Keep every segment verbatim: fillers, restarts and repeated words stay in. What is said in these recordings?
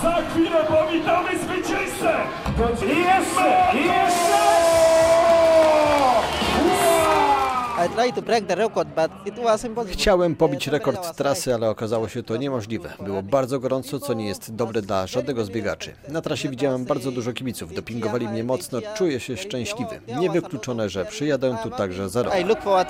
Za chwilę powitamy zwycięzcę! I jeszcze! I jeszcze! Chciałem pobić rekord trasy, ale okazało się to niemożliwe. Było bardzo gorąco, co nie jest dobre dla żadnego z biegaczy. Na trasie widziałem bardzo dużo kibiców, dopingowali mnie mocno, czuję się szczęśliwy. Niewykluczone, że przyjadę tu także za rok.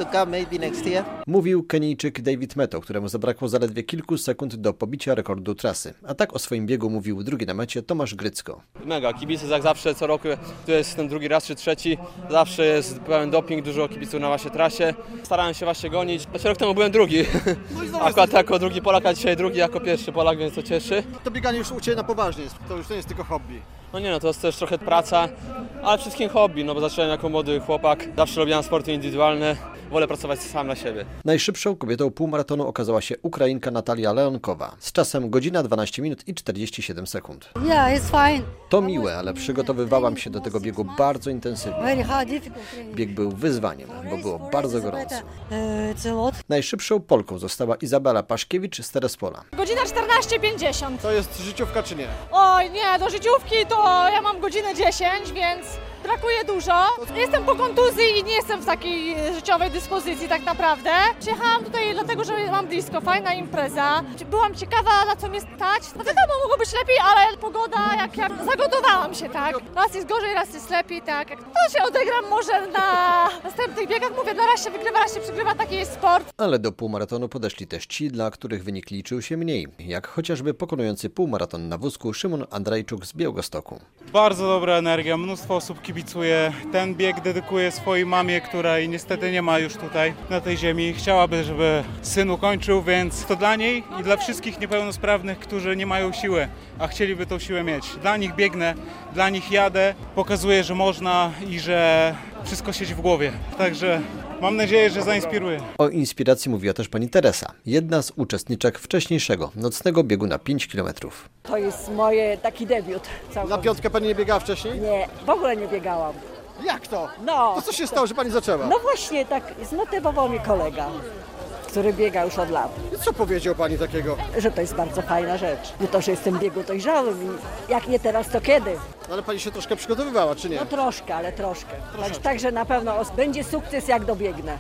Mówił Kenijczyk David Meto, któremu zabrakło zaledwie kilku sekund do pobicia rekordu trasy. A tak o swoim biegu mówił drugi na mecie Tomasz Grycko. Mega, kibice jak zawsze, co roku, tu jest ten drugi raz czy trzeci, zawsze jest pełen doping, dużo kibiców na właśnie trasie. Starałem się właśnie gonić. Znaczy rok temu byłem drugi. Akurat jako drugi Polak, a dzisiaj drugi jako pierwszy Polak, więc to cieszy. To bieganie już u Ciebie na poważnie jest, to już nie jest tylko hobby. No nie no, to jest też trochę praca, ale wszystkim hobby, no bo zacząłem jako młody chłopak. Zawsze lubiłem sporty indywidualne, wolę pracować sam na siebie. Najszybszą kobietą półmaratonu okazała się Ukrainka Natalia Leonkowa z czasem godzina dwanaście minut i czterdzieści siedem sekund. Yeah, it's fine. To miłe, ale przygotowywałam się do tego biegu bardzo intensywnie. Very hard, difficult training. Bieg był wyzwaniem, bo było bardzo gorąco. Uh, it's a lot. Najszybszą Polką została Izabela Paszkiewicz z Terespola. Godzina czternaście pięćdziesiąt. To jest życiówka czy nie? Oj nie, do życiówki to ja mam godzinę dziesięć, więc brakuje dużo. Jestem po kontuzji i nie jestem w takiej życiowej dyspozycji tak naprawdę. Przyjechałam tutaj dlatego, że mam blisko, fajna impreza. Byłam ciekawa, na co mnie stać. No wiadomo, mogło być lepiej, ale pogoda, jak ja zagotowałam się, tak. Raz jest gorzej, raz jest lepiej, tak. To się odegram może na następnych biegach. Mówię, na raz się wygrywa, raz się przegrywa, taki jest sport. Ale do półmaratonu podeszli też ci, dla których wynik liczył się mniej, jak chociażby pokonujący półmaraton na wózku Szymon Andrajczuk z Białegostoku. Bardzo dobra energia, mnóstwo osób kibicuje. Ten bieg dedykuję swojej mamie, której niestety nie ma już tutaj na tej ziemi. Chciałaby, żeby syn ukończył, więc to dla niej i dla wszystkich niepełnosprawnych, którzy nie mają siły, a chcieliby tą siłę mieć. Dla nich biegnę, dla nich jadę, pokazuję, że można i że wszystko siedzi w głowie. Także mam nadzieję, że zainspiruję. O inspiracji mówiła też pani Teresa, jedna z uczestniczek wcześniejszego nocnego biegu na pięć kilometrów. To jest moje taki debiut. Na piątkę Pani nie biegała wcześniej? Nie, w ogóle nie biegałam. Jak to? No. To co się stało, że Pani zaczęła? No właśnie, tak zmotywował mnie kolega, który biega już od lat, I co powiedział Pani takiego? że to jest bardzo fajna rzecz. Nie to, że jestem w biegu dojrzałym i jak nie teraz, to kiedy? Ale Pani się troszkę przygotowywała, czy nie? No troszkę, ale troszkę. Także, także na pewno będzie sukces, jak dobiegnę.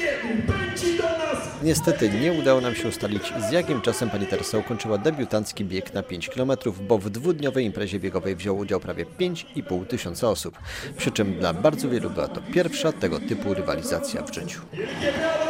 Niestety nie udało nam się ustalić, z jakim czasem pani Teresa ukończyła debiutancki bieg na pięć kilometrów, bo w dwudniowej imprezie biegowej wzięło udział prawie pięć i pół tysiąca osób. Przy czym dla bardzo wielu była to pierwsza tego typu rywalizacja w życiu.